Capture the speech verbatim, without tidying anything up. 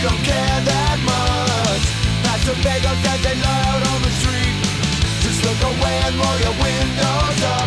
don't care that much. Pass the bagels as they lie out on the street. Just look away and roll your windows up.